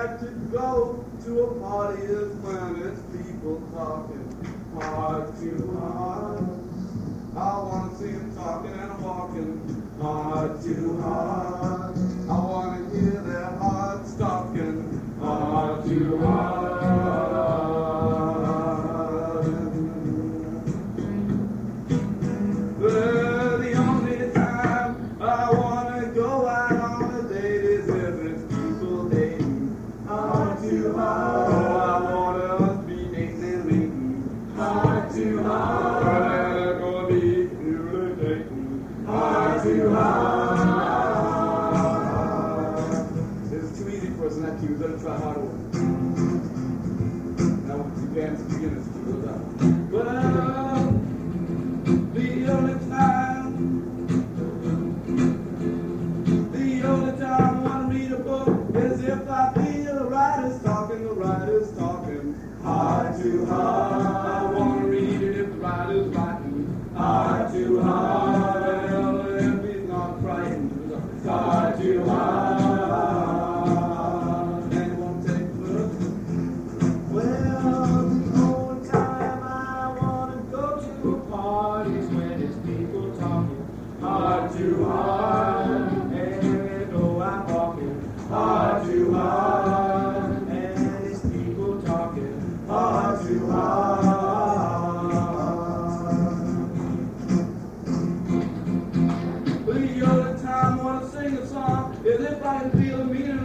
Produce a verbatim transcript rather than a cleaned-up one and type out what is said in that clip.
like to go to a party that's when it's people talking heart to heart. I want to see them talking and walking heart to heart. I want to hear their hearts talking heart to heart. But the only time I want to go out on a date is if it's people dating heart to heart. Oh, I want us be dating and making heart to heart. And go be dating heart to heart. It's too easy for us not to use it. Let's try harder one. Now, once again, it's beginners to go down. Well, the only time, the only time I want to read a book is if I feel the writer's talking, the writer's talking hard to hard. I want to read it if the writer's writing hard to hard. Well, if he's not crying, it's hard to hard. And it won't take much. Well, the only time I want to go to a party is when it's people talking hard to hard. And oh, I'm walking hard to hard. And it's people talking hard to hard. The other time I want to sing a song is if I can feel the meaning